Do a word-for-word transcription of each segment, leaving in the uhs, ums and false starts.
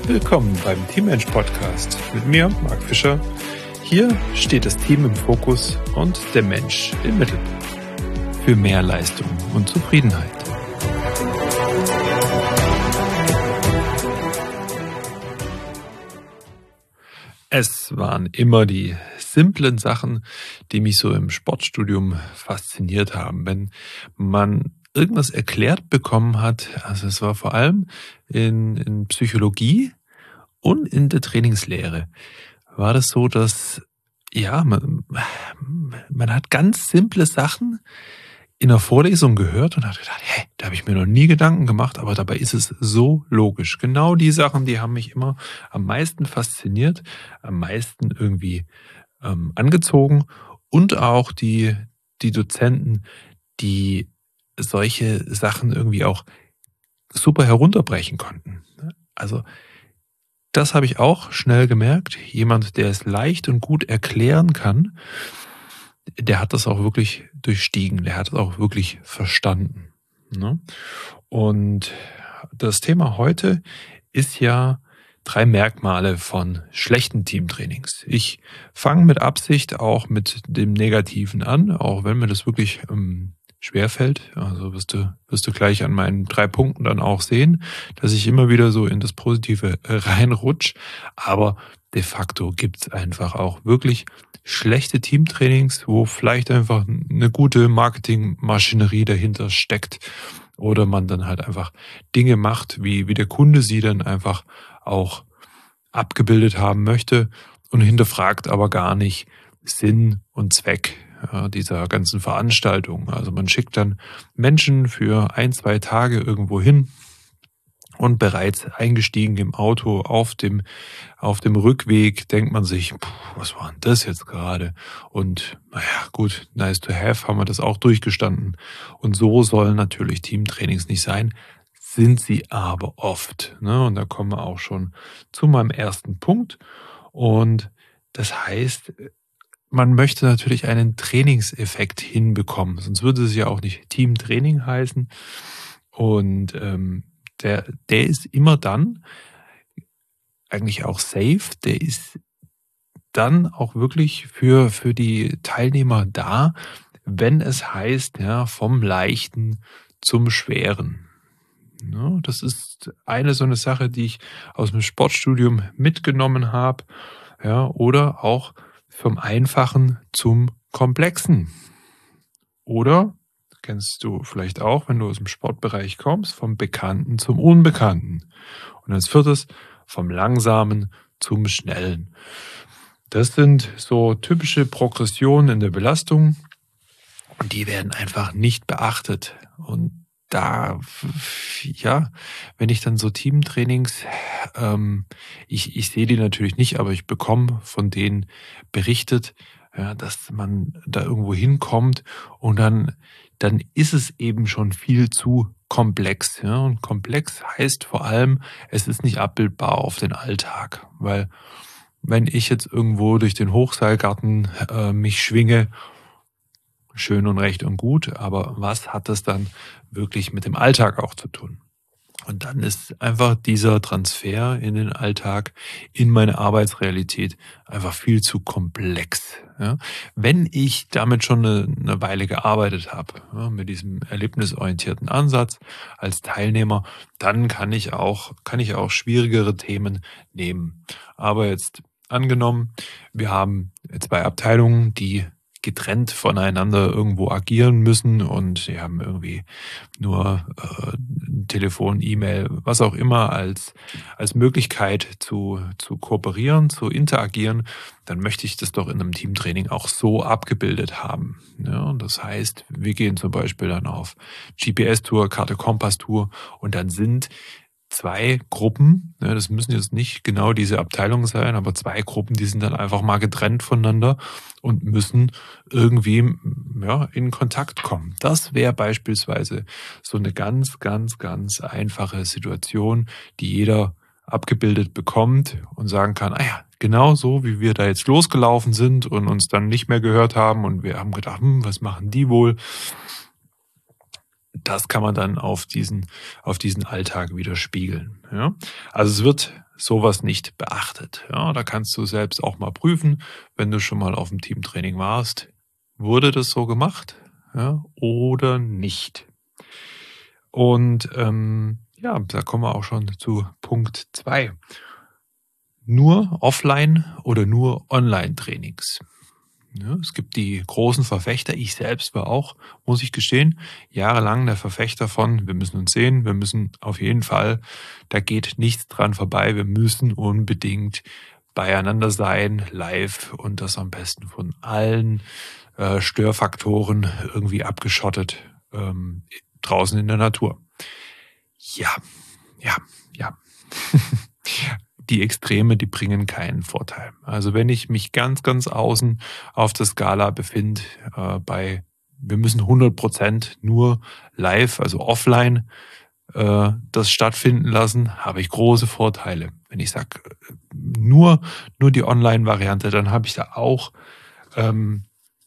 Willkommen beim Teammensch Podcast mit mir, Marc Fischer. Hier steht das Team im Fokus und der Mensch im Mittelpunkt. Für mehr Leistung und Zufriedenheit. Es waren immer die simplen Sachen, die mich so im Sportstudium fasziniert haben. Wenn man irgendwas erklärt bekommen hat, also es war vor allem in, in Psychologie und in der Trainingslehre, war das so, dass ja man, man hat ganz simple Sachen in der Vorlesung gehört und hat gedacht, hä, da habe ich mir noch nie Gedanken gemacht, aber dabei ist es so logisch. Genau die Sachen, die haben mich immer am meisten fasziniert, am meisten irgendwie ähm, angezogen und auch die, die Dozenten, die solche Sachen irgendwie auch super herunterbrechen konnten. Also das habe ich auch schnell gemerkt. Jemand, der es leicht und gut erklären kann, der hat das auch wirklich durchstiegen, der hat es auch wirklich verstanden. Ne? Und das Thema heute ist ja drei Merkmale von schlechten Teamtrainings. Ich fange mit Absicht auch mit dem Negativen an, auch wenn mir das wirklich ähm, schwerfällt. Also wirst du, wirst du gleich an meinen drei Punkten dann auch sehen, dass ich immer wieder so in das Positive reinrutsch. Aber de facto gibt's einfach auch wirklich schlechte Teamtrainings, wo vielleicht einfach eine gute Marketingmaschinerie dahinter steckt oder man dann halt einfach Dinge macht, wie, wie der Kunde sie dann einfach auch abgebildet haben möchte und hinterfragt aber gar nicht Sinn und Zweck ja, dieser ganzen Veranstaltung. Also man schickt dann Menschen für ein, zwei Tage irgendwo hin und bereits eingestiegen im Auto auf dem, auf dem Rückweg denkt man sich, puh, was war denn das jetzt gerade? Und naja, gut, nice to have, haben wir das auch durchgestanden. Und so sollen natürlich Teamtrainings nicht sein, sind sie aber oft. Ne? Und da kommen wir auch schon zu meinem ersten Punkt. Und das heißt, man möchte natürlich einen Trainingseffekt hinbekommen, sonst würde es ja auch nicht Teamtraining heißen. Und ähm, der, der ist immer dann eigentlich auch safe, der ist dann auch wirklich für, für die Teilnehmer da, wenn es heißt, ja, vom Leichten zum Schweren. Ja, das ist eine so eine Sache, die ich aus dem Sportstudium mitgenommen habe, ja, oder auch vom Einfachen zum Komplexen. Oder, kennst du vielleicht auch, wenn du aus dem Sportbereich kommst, vom Bekannten zum Unbekannten. Und als viertes, vom Langsamen zum Schnellen. Das sind so typische Progressionen in der Belastung und die werden einfach nicht beachtet. Und da, ja, wenn ich dann so Teamtrainings, ähm, ich, ich sehe die natürlich nicht, aber ich bekomme von denen berichtet, ja, dass man da irgendwo hinkommt und dann, dann ist es eben schon viel zu komplex. Ja? Und komplex heißt vor allem, es ist nicht abbildbar auf den Alltag, weil wenn ich jetzt irgendwo durch den Hochseilgarten äh, mich schwinge, schön und recht und gut, aber was hat das dann wirklich mit dem Alltag auch zu tun? Und dann ist einfach dieser Transfer in den Alltag, in meine Arbeitsrealität einfach viel zu komplex. Ja? Wenn ich damit schon eine, eine Weile gearbeitet habe, ja, mit diesem erlebnisorientierten Ansatz als Teilnehmer, dann kann ich auch, kann ich auch schwierigere Themen nehmen. Aber jetzt angenommen, wir haben zwei Abteilungen, die getrennt voneinander irgendwo agieren müssen und sie haben irgendwie nur äh, Telefon, E-Mail, was auch immer als, als Möglichkeit zu, zu kooperieren, zu interagieren, dann möchte ich das doch in einem Teamtraining auch so abgebildet haben. Ja, und das heißt, wir gehen zum Beispiel dann auf G P S-Tour, Karte-Kompass-Tour und dann sind zwei Gruppen, ne, das müssen jetzt nicht genau diese Abteilungen sein, aber zwei Gruppen, die sind dann einfach mal getrennt voneinander und müssen irgendwie ja, in Kontakt kommen. Das wäre beispielsweise so eine ganz, ganz, ganz einfache Situation, die jeder abgebildet bekommt und sagen kann, ah ja, genau so, wie wir da jetzt losgelaufen sind und uns dann nicht mehr gehört haben und wir haben gedacht, hm, was machen die wohl? Das kann man dann auf diesen, auf diesen Alltag widerspiegeln. Ja? Also es wird sowas nicht beachtet. Ja, da kannst du selbst auch mal prüfen, wenn du schon mal auf dem Teamtraining warst, wurde das so gemacht, ja, oder nicht? Und ähm, ja, da kommen wir auch schon zu Punkt zwei. Nur Offline oder nur Online-Trainings? Ja, es gibt die großen Verfechter. Ich selbst war auch, muss ich gestehen, jahrelang der Verfechter von, wir müssen uns sehen, wir müssen auf jeden Fall, da geht nichts dran vorbei, wir müssen unbedingt beieinander sein, live und das am besten von allen äh, Störfaktoren irgendwie abgeschottet, ähm, draußen in der Natur. Ja, ja, ja. Die Extreme, die bringen keinen Vorteil. Also wenn ich mich ganz, ganz außen auf der Skala befinde, äh, bei wir müssen hundert Prozent nur live, also offline, äh, das stattfinden lassen, habe ich große Vorteile. Wenn ich sage, nur, nur die Online-Variante, dann habe ich da auch ähm,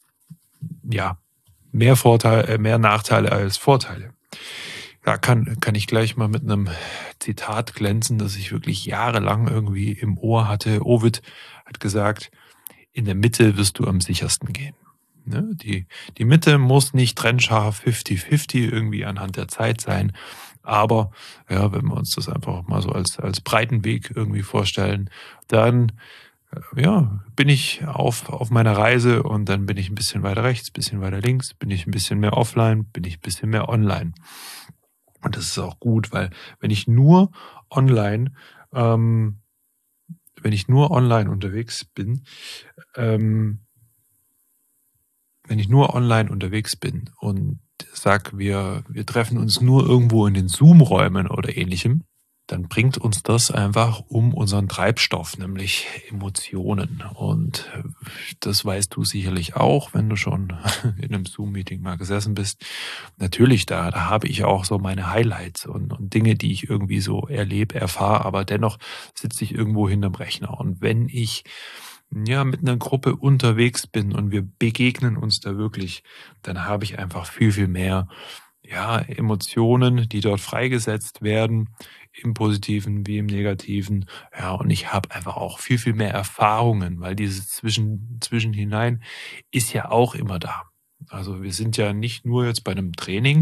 ja, mehr Vorteile, äh, mehr Nachteile als Vorteile. Da kann, kann ich gleich mal mit einem Zitat glänzen, das ich wirklich jahrelang irgendwie im Ohr hatte. Ovid hat gesagt, in der Mitte wirst du am sichersten gehen. Ne? Die, die Mitte muss nicht trennscharf fünfzig fünfzig irgendwie anhand der Zeit sein. Aber ja, wenn wir uns das einfach mal so als, als breiten Weg irgendwie vorstellen, dann äh, ja, bin ich auf, auf meiner Reise und dann bin ich ein bisschen weiter rechts, ein bisschen weiter links, bin ich ein bisschen mehr offline, bin ich ein bisschen mehr online. Und das ist auch gut, weil wenn ich nur online, ähm, wenn ich nur online unterwegs bin, ähm, wenn ich nur online unterwegs bin und sag, wir, wir treffen uns nur irgendwo in den Zoom-Räumen oder ähnlichem, dann bringt uns das einfach um unseren Treibstoff, nämlich Emotionen. Und das weißt du sicherlich auch, wenn du schon in einem Zoom-Meeting mal gesessen bist. Natürlich, da, da habe ich auch so meine Highlights und, und Dinge, die ich irgendwie so erlebe, erfahre, aber dennoch sitze ich irgendwo hinterm Rechner. Und wenn ich ja mit einer Gruppe unterwegs bin und wir begegnen uns da wirklich, dann habe ich einfach viel, viel mehr ja, Emotionen, die dort freigesetzt werden, im Positiven wie im Negativen. Ja, und ich habe einfach auch viel, viel mehr Erfahrungen, weil dieses Zwischen, Zwischenhinein ist ja auch immer da. Also wir sind ja nicht nur jetzt bei einem Training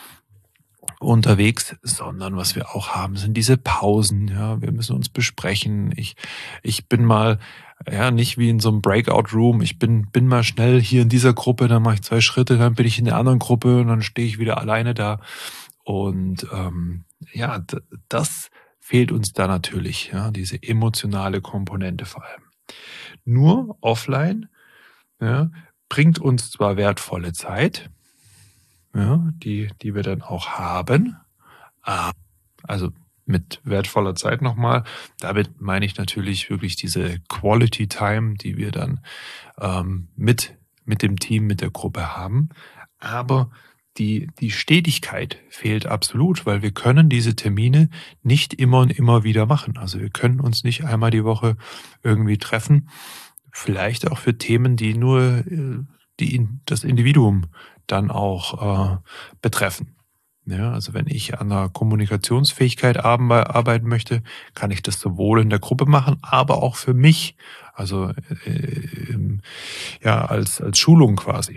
unterwegs, sondern was wir auch haben, sind diese Pausen. Ja, wir müssen uns besprechen. Ich, ich bin mal, ja, nicht wie in so einem Breakout-Room. Ich bin, bin mal schnell hier in dieser Gruppe, dann mache ich zwei Schritte, dann bin ich in der anderen Gruppe und dann stehe ich wieder alleine da. Und ähm, ja, d- das fehlt uns da natürlich, ja, diese emotionale Komponente vor allem. Nur offline, ja, bringt uns zwar wertvolle Zeit, ja, die, die wir dann auch haben, ah, also mit wertvoller Zeit nochmal. Damit meine ich natürlich wirklich diese Quality Time, die wir dann ähm, mit, mit dem Team, mit der Gruppe haben. Aber die, die Stetigkeit fehlt absolut, weil wir können diese Termine nicht immer und immer wieder machen. Also wir können uns nicht einmal die Woche irgendwie treffen. Vielleicht auch für Themen, die nur äh, die, das Individuum dann auch äh, betreffen. Ja, also wenn ich an der Kommunikationsfähigkeit arbe- arbeiten möchte, kann ich das sowohl in der Gruppe machen, aber auch für mich, also äh, ähm, ja, als, als Schulung quasi.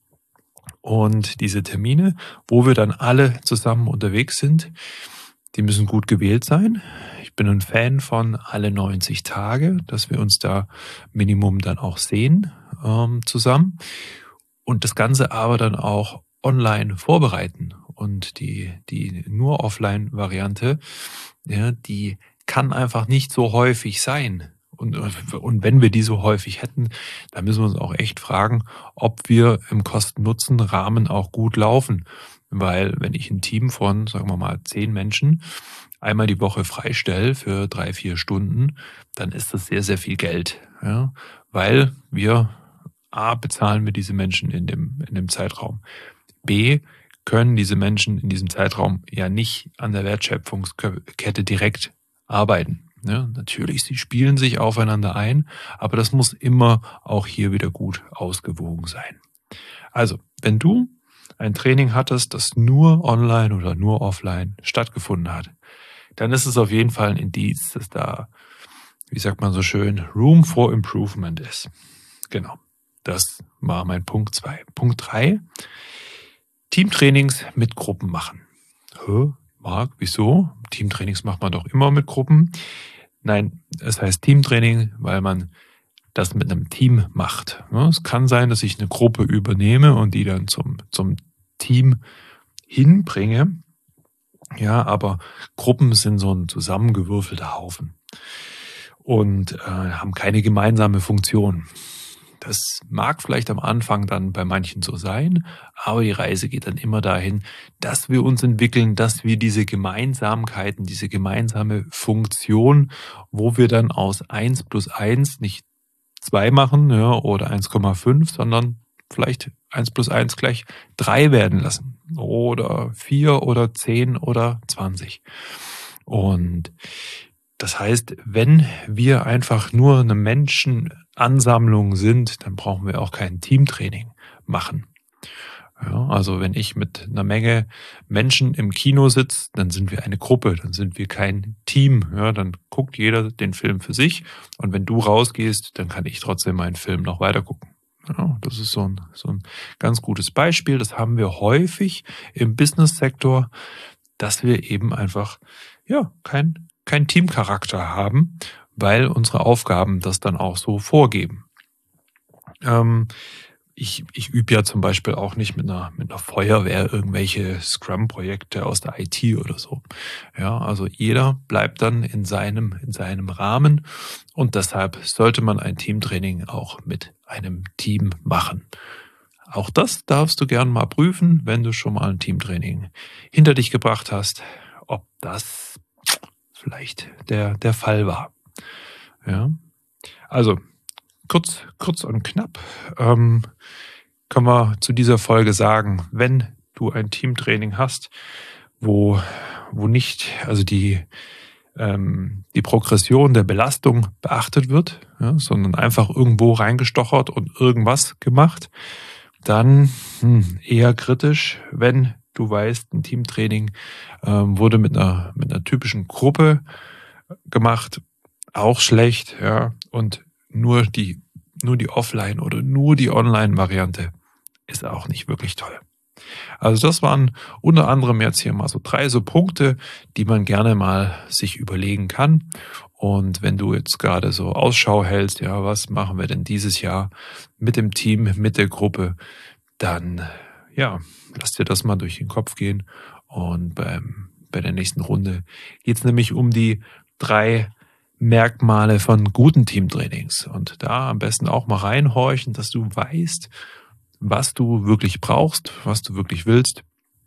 Und diese Termine, wo wir dann alle zusammen unterwegs sind, die müssen gut gewählt sein. Ich bin ein Fan von alle neunzig Tage, dass wir uns da Minimum dann auch sehen ähm, zusammen. Und das Ganze aber dann auch online vorbereiten. Und die, die nur Offline-Variante, ja, die kann einfach nicht so häufig sein. Und, und wenn wir die so häufig hätten, dann müssen wir uns auch echt fragen, ob wir im Kosten-Nutzen-Rahmen auch gut laufen. Weil wenn ich ein Team von, sagen wir mal, zehn Menschen einmal die Woche freistelle für drei, vier Stunden, dann ist das sehr, sehr viel Geld. Ja? Weil wir A, bezahlen wir diese Menschen in dem, in dem Zeitraum. B, können diese Menschen in diesem Zeitraum ja nicht an der Wertschöpfungskette direkt arbeiten. Ja, natürlich, sie spielen sich aufeinander ein, aber das muss immer auch hier wieder gut ausgewogen sein. Also, wenn du ein Training hattest, das nur online oder nur offline stattgefunden hat, dann ist es auf jeden Fall ein Indiz, dass da, wie sagt man so schön, Room for Improvement ist. Genau, das war mein Punkt zwei. Punkt drei, Teamtrainings mit Gruppen machen. Hä, Marc, wieso? Teamtrainings macht man doch immer mit Gruppen. Nein, es heißt Teamtraining, weil man das mit einem Team macht. Es kann sein, dass ich eine Gruppe übernehme und die dann zum, zum Team hinbringe. Ja, aber Gruppen sind so ein zusammengewürfelter Haufen und äh, haben keine gemeinsame Funktion. Das mag vielleicht am Anfang dann bei manchen so sein, aber die Reise geht dann immer dahin, dass wir uns entwickeln, dass wir diese Gemeinsamkeiten, diese gemeinsame Funktion, wo wir dann aus eins plus eins nicht zwei machen, ja, oder eins Komma fünf, sondern vielleicht eins plus eins gleich drei werden lassen oder vier oder zehn oder zwanzig. Und das heißt, wenn wir einfach nur eine Menschenansammlung sind, dann brauchen wir auch kein Teamtraining machen. Ja, also wenn ich mit einer Menge Menschen im Kino sitze, dann sind wir eine Gruppe, dann sind wir kein Team. Ja, dann guckt jeder den Film für sich und wenn du rausgehst, dann kann ich trotzdem meinen Film noch weiter gucken. Ja, das ist so ein, so ein ganz gutes Beispiel. Das haben wir häufig im Business-Sektor, dass wir eben einfach ja kein, kein Teamcharakter haben, weil unsere Aufgaben das dann auch so vorgeben. Ähm, Ich, ich übe ja zum Beispiel auch nicht mit einer, mit einer Feuerwehr irgendwelche Scrum-Projekte aus der I T oder so. Ja, also jeder bleibt dann in seinem, in seinem Rahmen und deshalb sollte man ein Teamtraining auch mit einem Team machen. Auch das darfst du gern mal prüfen, wenn du schon mal ein Teamtraining hinter dich gebracht hast, ob das vielleicht der, der Fall war. Ja, also Kurz, kurz und knapp ähm, können wir zu dieser Folge sagen, wenn du ein Teamtraining hast, wo, wo nicht, also die, ähm, die Progression der Belastung beachtet wird, ja, sondern einfach irgendwo reingestochert und irgendwas gemacht, dann hm, eher kritisch, wenn du weißt, ein Teamtraining ähm, wurde mit einer, mit einer typischen Gruppe gemacht, auch schlecht, ja, und nur die, nur die Offline- oder nur die Online-Variante ist auch nicht wirklich toll. Also das waren unter anderem jetzt hier mal so drei so Punkte, die man gerne mal sich überlegen kann. Und wenn du jetzt gerade so Ausschau hältst, ja, was machen wir denn dieses Jahr mit dem Team, mit der Gruppe, dann, ja, lass dir das mal durch den Kopf gehen. Und beim, bei der nächsten Runde geht es nämlich um die drei Merkmale von guten Teamtrainings. Und da am besten auch mal reinhorchen, dass du weißt, was du wirklich brauchst, was du wirklich willst.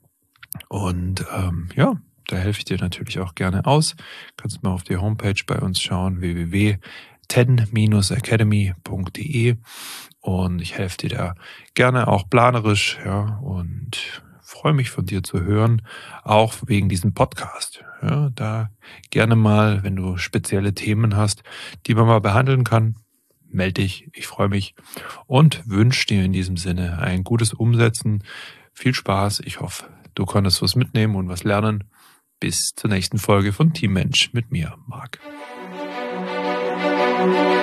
Und ähm, ja, da helfe ich dir natürlich auch gerne aus. Kannst mal auf die Homepage bei uns schauen, w w w punkt ten dash academy punkt d e, und ich helfe dir da gerne auch planerisch, ja, und freue mich von dir zu hören, auch wegen diesem Podcast. Ja, da gerne mal, wenn du spezielle Themen hast, die man mal behandeln kann, melde dich. Ich freue mich und wünsche dir in diesem Sinne ein gutes Umsetzen. Viel Spaß. Ich hoffe, du konntest was mitnehmen und was lernen. Bis zur nächsten Folge von Teammensch mit mir, Marc.